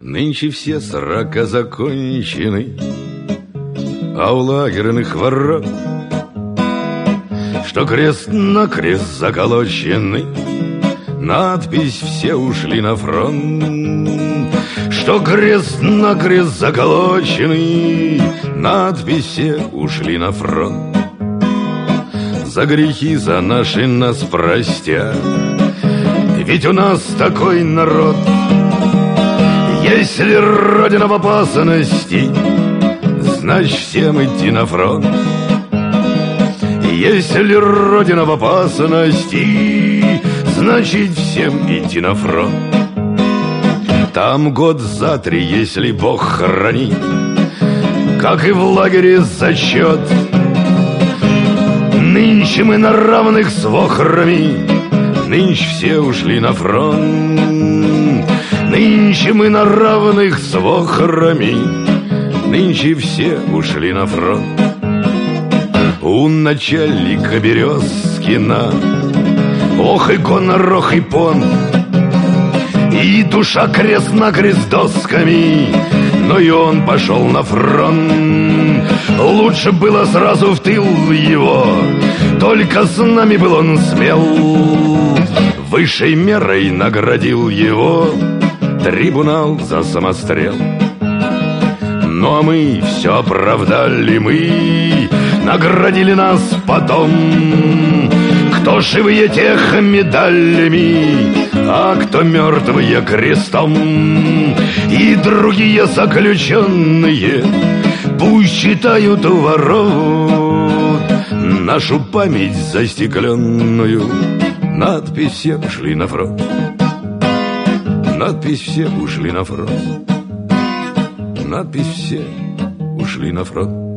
Нынче все срока закончены, а у лагерных ворот, что крест-накрест заколочены, надпись «Все ушли на фронт». Что крест-накрест заколочены, надпись «Все ушли на фронт». За грехи за наши нас простят, ведь у нас такой народ. Если Родина в опасности, значит всем идти на фронт. Если Родина в опасности, значит всем идти на фронт. Там год за 3, если Бог хранит, как и в лагере зачет. Нынче мы на равных с вохрами, нынче все ушли на фронт. Нынче мы на равных с вохрами, нынче все ушли на фронт. У начальника Березкина ох и гонор, ох и понт, и душа крест-накрест досками, но и он пошел на фронт. Лучше было сразу в тыл его, только с нами был он смел. Высшей мерой наградил его трибунал за самострел. Ну а мы все оправдали, мы наградили нас потом. Кто живые, тех медалями, а кто мертвые крестом. И другие заключенные пусть читают у ворот нашу память застекленную. Надпись «Все ушли на фронт». Надпись «Все ушли на фронт». Надпись «Все ушли на фронт».